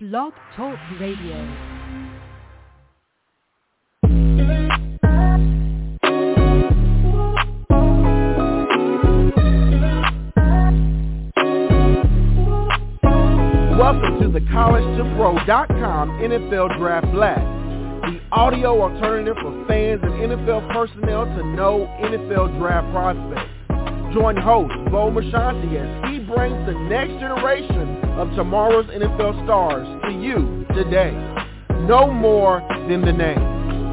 Blog Talk Radio. Welcome to the CollegeToPro.com NFL Draft Blast, the audio alternative for fans and NFL personnel to know NFL draft prospects. Join host Bo Mashanti as he brings the next generation of tomorrow's NFL stars to you today. No more than the name.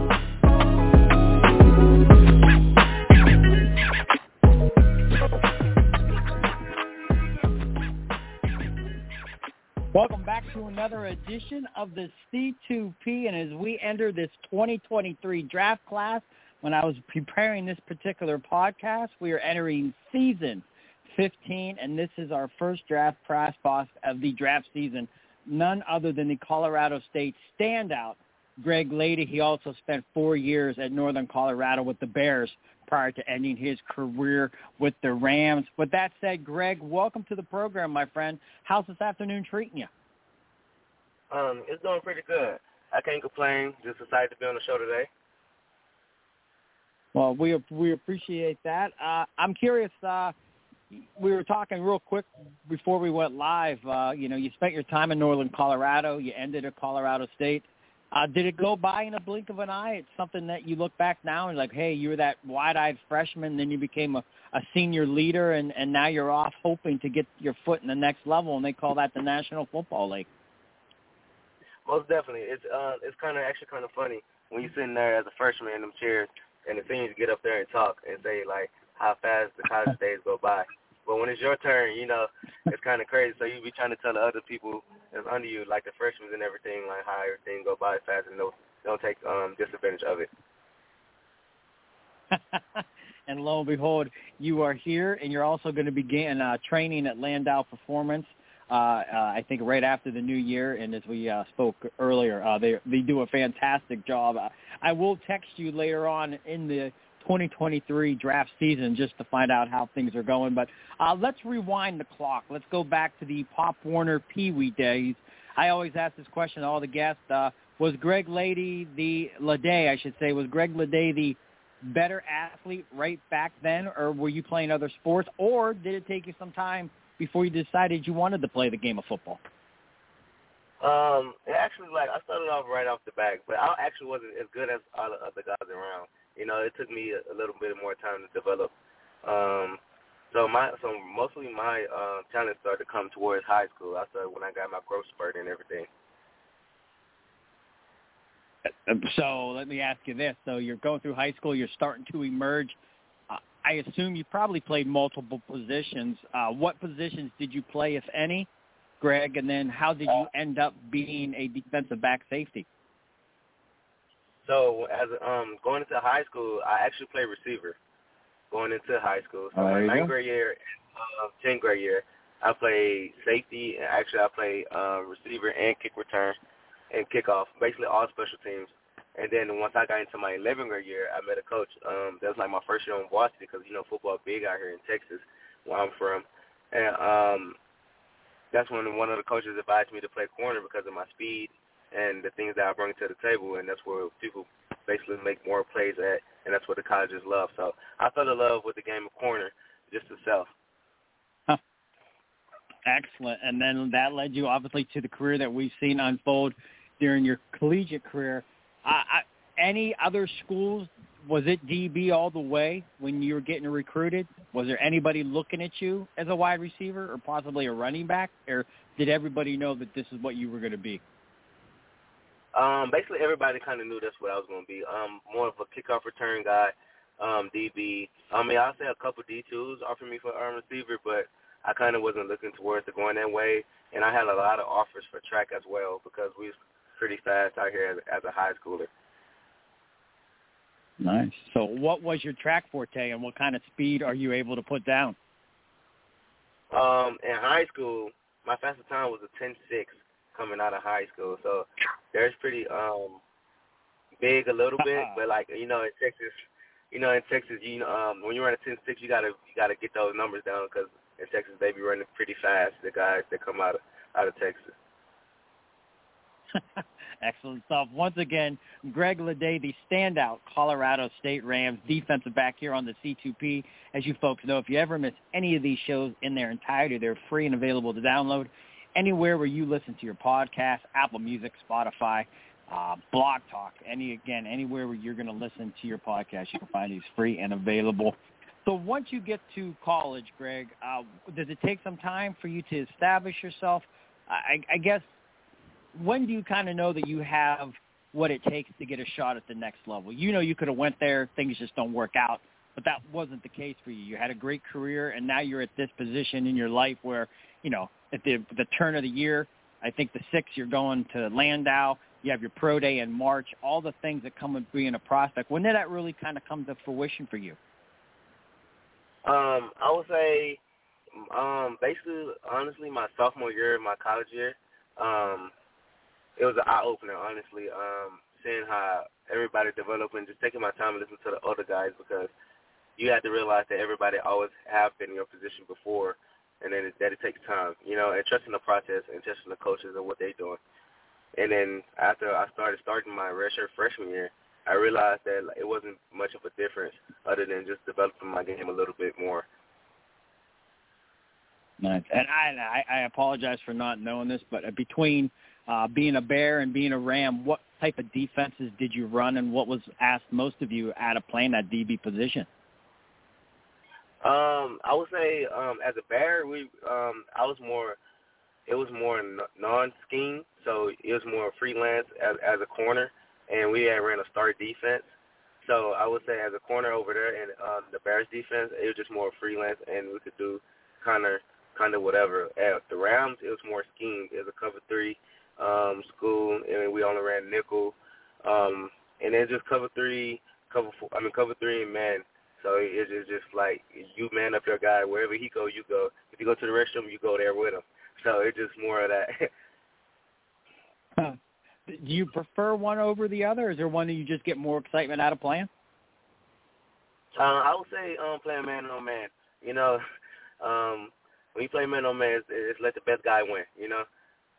Welcome back to another edition of the C2P, and as we enter this 2023 draft class, when I was preparing this particular podcast, we are entering season 15, and this is our first draft prospect of the draft season, none other than the Colorado State standout, Greg Lady. He also spent 4 years at Northern Colorado with the Bears prior to ending his career with the Rams. With that said, Greg, welcome to the program, my friend. How's this afternoon treating you? It's doing pretty good. I can't complain. Just excited to be on the show today. Well, we appreciate that. I'm curious. We were talking real quick before we went live. You spent your time in Northern Colorado. You ended at Colorado State. Did it go by in a blink of an eye? It's something that you look back now and like, hey, you were that wide-eyed freshman, then you became a senior leader, and now you're off hoping to get your foot in the next level, and they call that the National Football League. Most definitely. It's kind of funny when you're sitting there as a freshman in them chairs and the seniors get up there and talk and say, like, how fast the college days go by. But when it's your turn, it's kind of crazy. So you be trying to tell the other people that's under you, like the freshmen and everything, like how everything go by fast and don't take disadvantage of it. And lo and behold, you are here, and you're also going to begin training at Landau Performance, I think right after the new year. And as we spoke earlier, they do a fantastic job. I will text you later on in the 2023 draft season just to find out how things are going. But let's rewind the clock. Let's go back to the Pop Warner Pee Wee days. I always ask this question to all the guests. Was Greg Lady was Greg Lady the better athlete right back then, or were you playing other sports, or did it take you some time before you decided you wanted to play the game of football? Actually, I started off right off the bat, but I actually wasn't as good as all the other guys around. It took me a little bit more time to develop. So mostly my talent started to come towards high school. I started when I got my growth spurt and everything. So let me ask you this. So you're going through high school, you're starting to emerge. I assume you probably played multiple positions. What positions did you play, if any, Greg? And then how did you end up being a defensive back safety? So as going into high school, I actually played receiver going into high school. So my 9th grade year and 10th grade year, I played safety, and actually I played receiver and kick return and kickoff, basically all special teams. And then once I got into my 11th grade year, I met a coach. That was like my first year on varsity because, football big out here in Texas, where I'm from. And that's when one of the coaches advised me to play corner because of my speed and the things that I bring to the table, and that's where people basically make more plays at, and that's what the colleges love. So I fell in love with the game of corner just itself. Huh. Excellent. And then that led you, obviously, to the career that we've seen unfold during your collegiate career. Any other schools, was it DB all the way when you were getting recruited? Was there anybody looking at you as a wide receiver or possibly a running back, or did everybody know that this is what you were going to be? Basically, everybody kind of knew that's what I was going to be. More of a kickoff return guy, DB. I say a couple D2s offered me for receiver, but I kind of wasn't looking towards it going that way. And I had a lot of offers for track as well because we was pretty fast out here as a high schooler. Nice. So what was your track forte, and what kind of speed are you able to put down? In high school, my fastest time was a 10.6. Coming out of high school, so there's pretty big a little bit, but in Texas, when you run a 10.6, you gotta get those numbers down because in Texas they be running pretty fast. The guys that come out of Texas. Excellent stuff. Once again, Greg Ledet, the standout Colorado State Rams defensive back here on the C2P. As you folks know, if you ever miss any of these shows in their entirety, they're free and available to download anywhere where you listen to your podcast, Apple Music, Spotify, Blog Talk, anywhere where you're going to listen to your podcast, you can find these free and available. So once you get to college, Greg, does it take some time for you to establish yourself? I guess, when do you kind of know that you have what it takes to get a shot at the next level? You know, you could have went there, things just don't work out, but that wasn't the case for you. You had a great career, and now you're at this position in your life where, you know, at the turn of the year, I think the 6th, you're going to Landau, you have your pro day in March, all the things that come with being a prospect. When did that really kind of come to fruition for you? I would say basically, honestly, my sophomore year of my college year, it was an eye-opener, honestly, seeing how everybody developed and just taking my time and listening to the other guys, because you have to realize that everybody always have been in your position before, and then that it takes time, you know, and trusting the process and trusting the coaches and what they're doing. And then after I starting my redshirt freshman year, I realized that it wasn't much of a difference other than just developing my game a little bit more. Nice. And I apologize for not knowing this, but between being a Bear and being a Ram, what type of defenses did you run, and what was asked most of you out of playing that DB position? I would say as a Bear, it was more non-scheme, so it was more freelance as a corner, and we had ran a start defense. So I would say as a corner over there in the Bears defense, it was just more freelance, and we could do kind of whatever. At the Rams, it was more schemed. It was a cover 3 school, and we only ran nickel, and then just cover 3 and man. So it's just like you man up your guy. Wherever he go, you go. If you go to the restroom, you go there with him. So it's just more of that. Do you prefer one over the other? Or is there one that you just get more excitement out of playing? I would say playing man on man. You know, when you play man on man, it's let the best guy win. You know.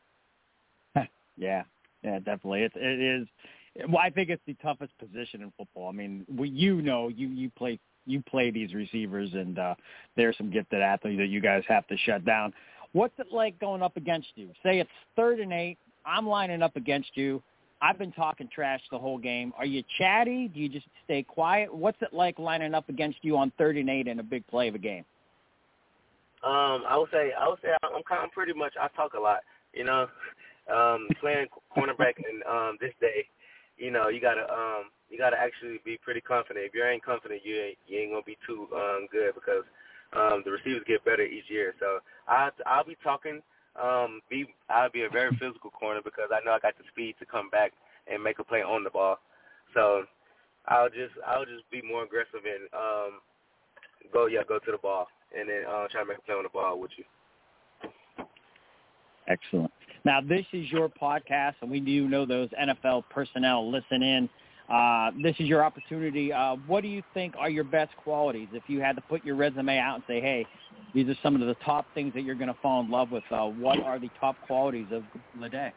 Yeah, definitely. It is. Well, I think it's the toughest position in football. I mean, you play these receivers, and there's some gifted athletes that you guys have to shut down. What's it like going up against you? Say it's 3rd and 8. I'm lining up against you. I've been talking trash the whole game. Are you chatty? Do you just stay quiet? What's it like lining up against you on 3rd and 8 in a big play of a game? I would say I'm kind of pretty much, I talk a lot. You know, playing cornerback in this day, you know, you gotta actually be pretty confident. If you ain't confident, you ain't gonna be too good, because the receivers get better each year. So I'll be talking. I'll be a very physical corner, because I know I got the speed to come back and make a play on the ball. So I'll just be more aggressive and go to the ball, and then try to make a play on the ball with you. Excellent. Now, this is your podcast, and we do know those NFL personnel listen in. This is your opportunity. What do you think are your best qualities? If you had to put your resume out and say, hey, these are some of the top things that you're going to fall in love with, what are the top qualities of Ledet?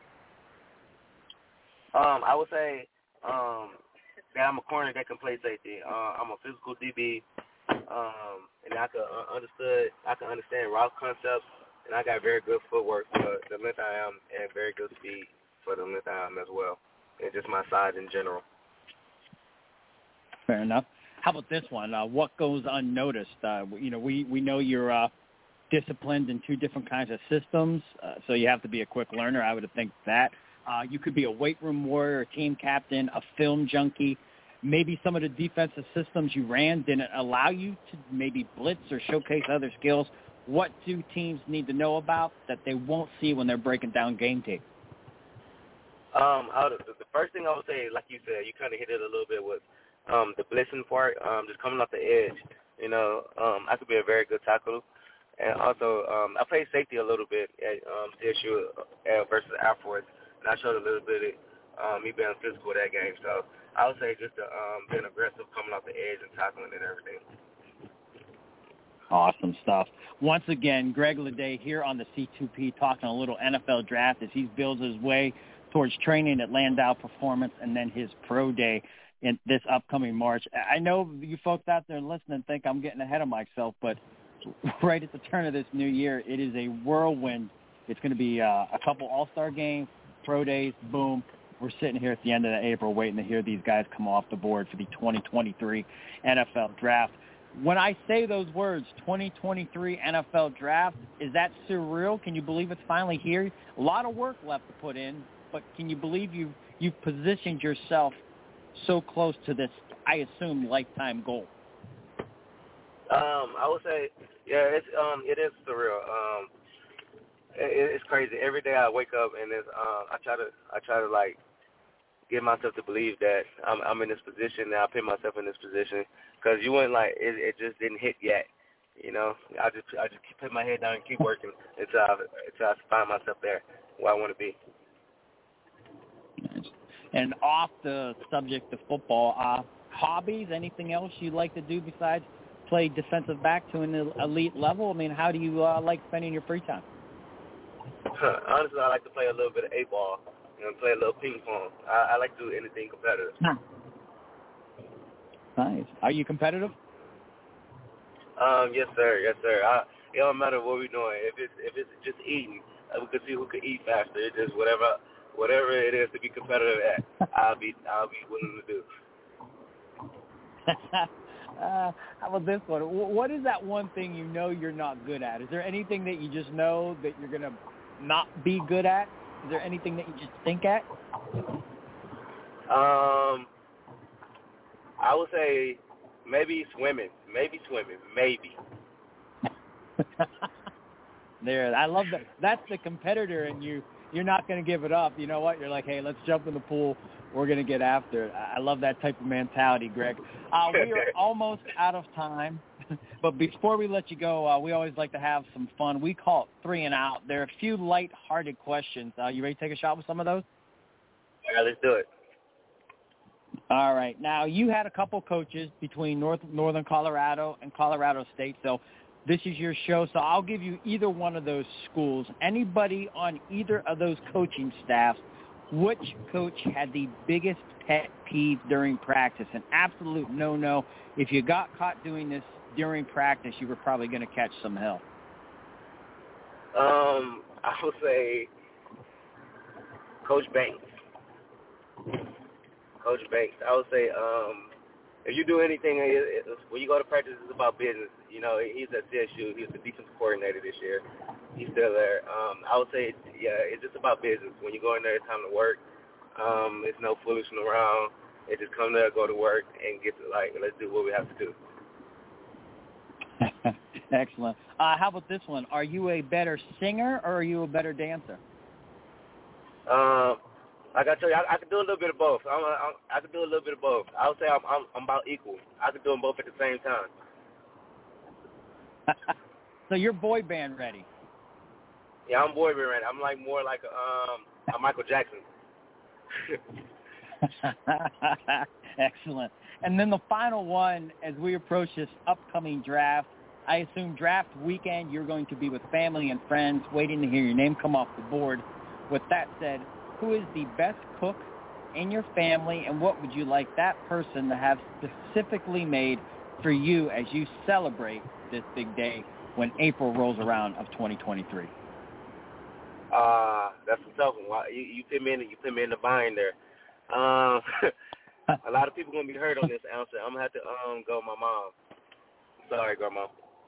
I would say that I'm a corner that can play safety. I'm a physical DB, and I can understand route concepts, and I got very good footwork for the length I am, and very good speed for the length I am as well, and just my size in general. Fair enough. How about this one? What goes unnoticed? We know you're disciplined in 2 different kinds of systems, so you have to be a quick learner. I would think that. You could be a weight room warrior, a team captain, a film junkie. Maybe some of the defensive systems you ran didn't allow you to maybe blitz or showcase other skills. What do teams need to know about that they won't see when they're breaking down game tape? The first thing I would say, like you said, you kind of hit it a little bit, was the blitzing part, just coming off the edge. You know, I could be a very good tackler. And also, I played safety a little bit at CSU versus afterwards, and I showed a little bit of me being physical that game. So I would say just being aggressive, coming off the edge and tackling and everything. Awesome stuff. Once again, Greg Ledet here on the C2P talking a little NFL draft as he builds his way towards training at Landau Performance and then his pro day in this upcoming March. I know you folks out there listening think I'm getting ahead of myself, but right at the turn of this new year, it is a whirlwind. It's going to be a couple all-star games, pro days, boom. We're sitting here at the end of April waiting to hear these guys come off the board for the 2023 NFL Draft. When I say those words, 2023 NFL Draft, is that surreal? Can you believe it's finally here? A lot of work left to put in, but can you believe you've positioned yourself so close to this, I assume, lifetime goal? I would say, yeah, it is surreal. It's crazy. Every day I wake up and I try to like get myself to believe that I'm in this position and I put myself in this position, because you wouldn't like it just didn't hit yet. You know, I just keep putting my head down and keep working until I find myself there where I want to be. Nice. And off the subject of football, hobbies, anything else you like to do besides play defensive back to an elite level? I mean, how do you like spending your free time? Honestly, I like to play a little bit of 8-ball, play a little ping pong. I like to do anything competitive. Nice. Are you competitive? Yes, sir. Yes, sir. It don't matter what we're doing. If it's just eating, we can see who can eat faster. It's just whatever it is to be competitive at, I'll be willing to do. How about this one? What is that one thing you know you're not good at? Is there anything that you just know that you're going to not be good at? Is there anything that you just think at? I would say maybe swimming. Maybe. There, I love that. That's the competitor in you. You're not going to give it up. You know what? You're like, hey, let's jump in the pool. We're going to get after it. I love that type of mentality, Greg. We are almost out of time. But before we let you go, we always like to have some fun. We call it 3 and Out. There are a few light-hearted questions. You ready to take a shot with some of those? Yeah, let's do it. All right. Now, you had a couple coaches between Northern Colorado and Colorado State, so this is your show. So I'll give you either one of those schools. Anybody on either of those coaching staffs, which coach had the biggest pet peeve during practice? An absolute no-no. If you got caught doing this during practice, you were probably going to catch some hell. I would say Coach Banks. I would say if you do anything, when you go to practice, it's about business. You know, he's at CSU. He's the defensive coordinator this year. He's still there. I would say, it's just about business. When you go in there, it's time to work. It's no fooling around. It just come there, go to work, and get to, let's do what we have to do. Excellent. How about this one? Are you a better singer or are you a better dancer? Like I tell you, I can do a little bit of both. I can do a little bit of both. I would say I'm about equal. I can do them both at the same time. So you're boy band ready? Yeah, I'm boy band ready. I'm more like a Michael Jackson. Excellent. And then the final one, as we approach this upcoming draft, I assume draft weekend you're going to be with family and friends waiting to hear your name come off the board. With that said, who is the best cook in your family, and what would you like that person to have specifically made for you as you celebrate this big day when April rolls around of 2023? That's a tough one. You put me in the bind there. A lot of people gonna be hurt on this answer. I'm gonna have to go with my mom. Sorry, Grandma.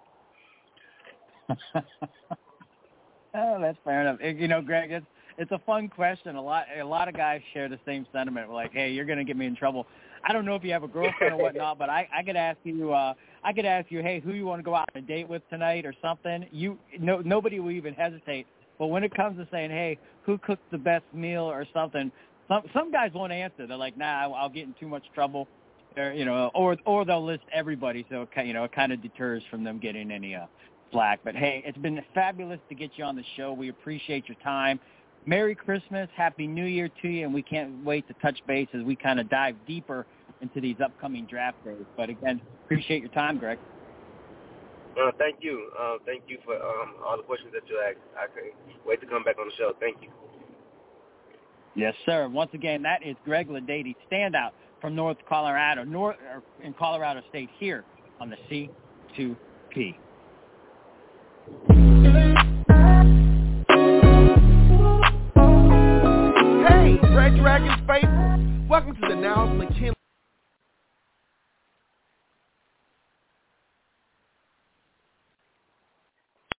Oh, that's fair enough. You know, Greg, it's a fun question. A lot of guys share the same sentiment. We're like, hey, you're gonna get me in trouble. I don't know if you have a girlfriend or whatnot, but I could ask you. I could ask you, hey, who you want to go out on a date with tonight or something. Nobody will even hesitate. But when it comes to saying, hey, who cooked the best meal or something, some guys won't answer. They're like, nah, I'll get in too much trouble, or they'll list everybody. So it kind of deters from them getting any flack. But hey, it's been fabulous to get you on the show. We appreciate your time. Merry Christmas, Happy New Year to you, and we can't wait to touch base as we kind of dive deeper into these upcoming draft days. But again, appreciate your time, Greg. Thank you. Thank you for all the questions that you asked. I can't wait to come back on the show. Thank you. Yes, sir. Once again, that is Greg Ledady, standout from North Colorado, in Colorado State here on the C2P.